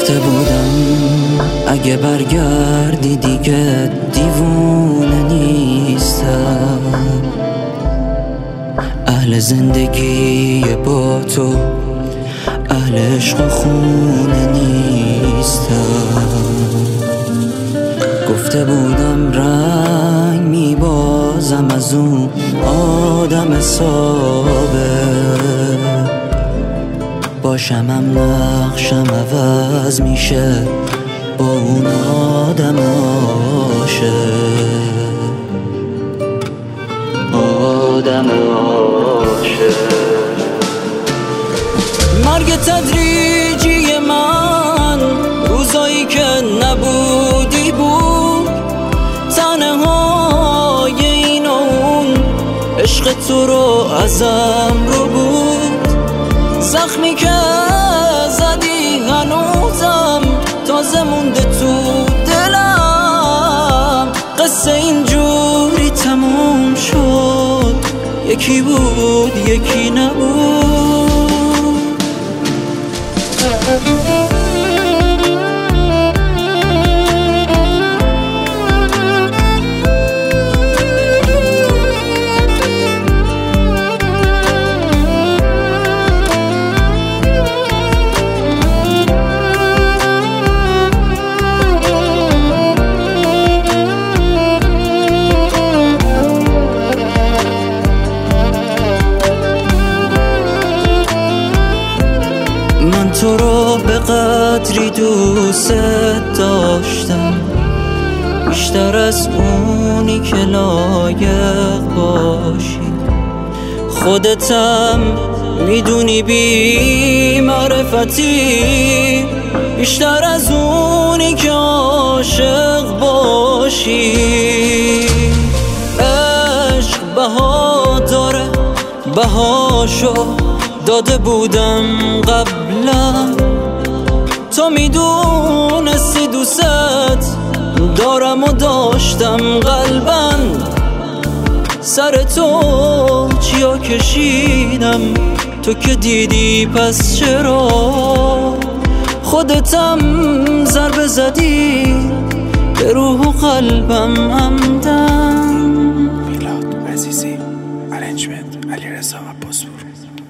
گفته بودم اگه برگردی دیگه دیوونه نیستم، اهل زندگی با تو، اهل عشق و خونه نیستم. گفته بودم رنگ میبازم از اون آدم ثابت، باشم هم نقشم عوض میشه با اون آدم عاشق، آدم عاشق. مرگ تدریجی من روزایی که نبودی بود، تنهای این و اون عشق تو رو ازم رو بود، زخمی که زدی هنوزم تازه مونده تو دلم. قصه اینجوری تموم شد، یکی بود یکی نبود. من تو رو به قدری دوست داشتم، بیشتر از اونی که لایق باشی. خودتم میدونی بی معرفتی، بیشتر از اونی که عاشق باشی. عشق بها داره، بهاشو داده بودم قبلا، تو میدونستی دوست دارم و داشتم قلبا. سر تو چیا کشیدم تو که دیدی، پس چرا خودتم ضربه زدی به روح و قلبم همدم. میلاد عزیزی، ارنجمنت علیرضا عباسپور.